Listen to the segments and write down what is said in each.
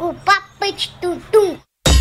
O papo de tudo.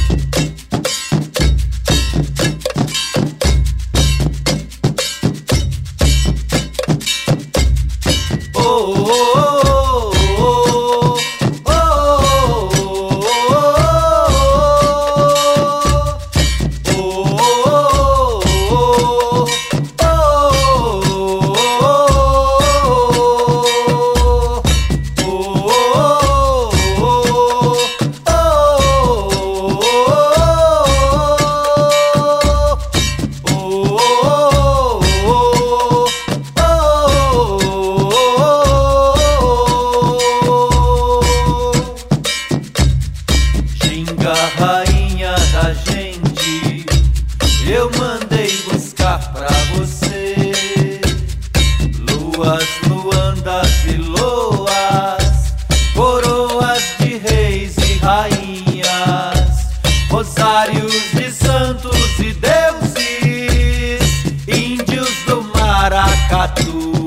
Rainha da gente, eu mandei buscar pra você luas, luandas e loas, coroas de reis e rainhas, rosários de santos e deuses, índios do maracatu.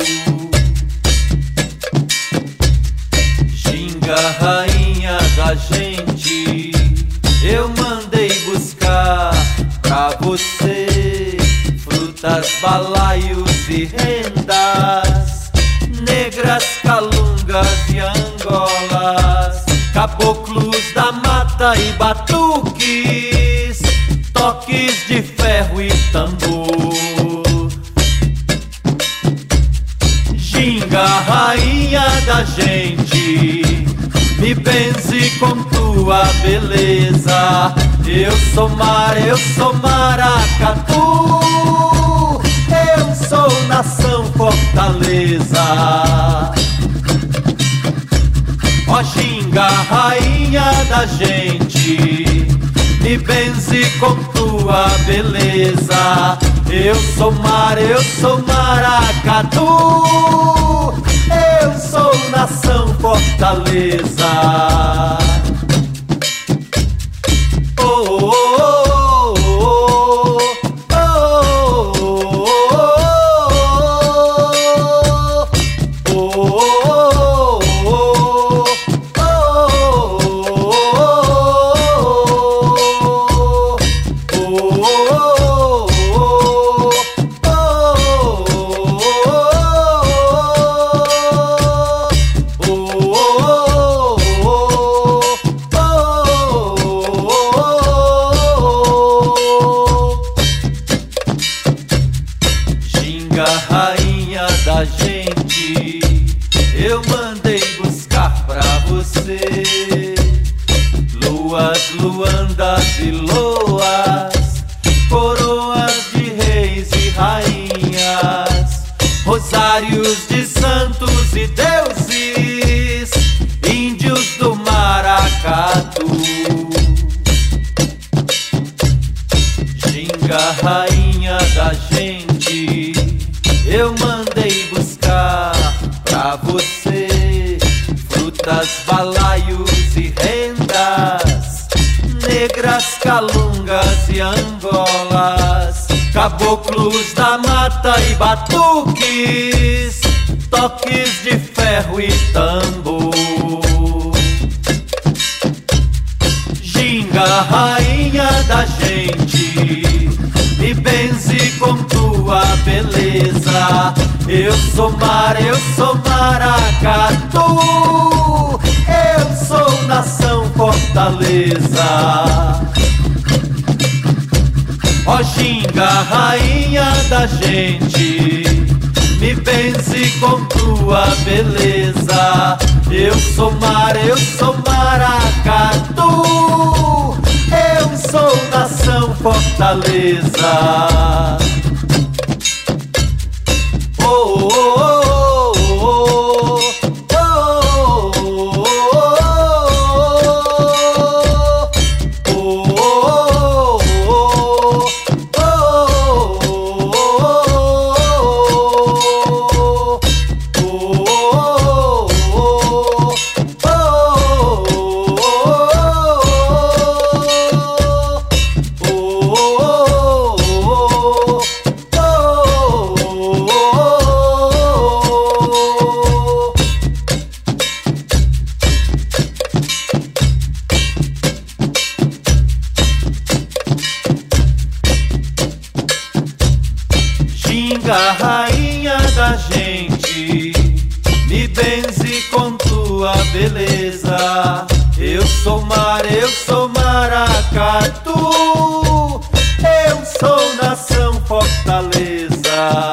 Ginga, rainha da gente, eu mandei buscar pra você frutas, balaios e rendas, negras calungas e angolas, caboclos da mata e batuques, toques de ferro e tambor. Ginga, rainha da gente, me benze com tua beleza. Eu sou mar, eu sou maracatu, eu sou nação fortaleza. Ó Ginga, rainha da gente, me benze com tua beleza. Eu sou mar, eu sou maracatu, eu sou nação fortaleza. Oh, oh, oh, oh, oh, oh, oh, rainha da gente, eu mandei buscar pra você luas, luandas e loas, coroas de reis e rainhas, rosários de santos e deuses, índios do maracatu. Ginga, rainha da gente, eu mandei buscar pra você frutas, balaios e rendas, negras calungas e angolas, caboclos da mata e batuques, toques de ferro e tambor. Ginga, rainha da gente, me benze com tua beleza. Eu sou mar, eu sou maracatu, eu sou nação fortaleza. Ó Ginga, rainha da gente, me benze com tua beleza. Eu sou mar, eu sou maracatu, eu sou nação fortaleza. Oh, oh, oh, oh, oh, oh, oh, oh, Ginga, rainha da gente, me benze com tua beleza. Eu sou mar, eu sou maracatu, eu sou nação Fortaleza.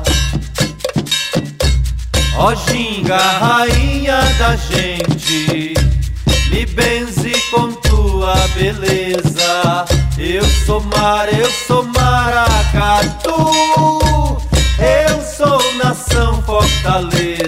Ó Ginga, rainha da gente, me benze com tua beleza. Eu sou mar, eu sou maracatu, eu sou nação Fortaleza.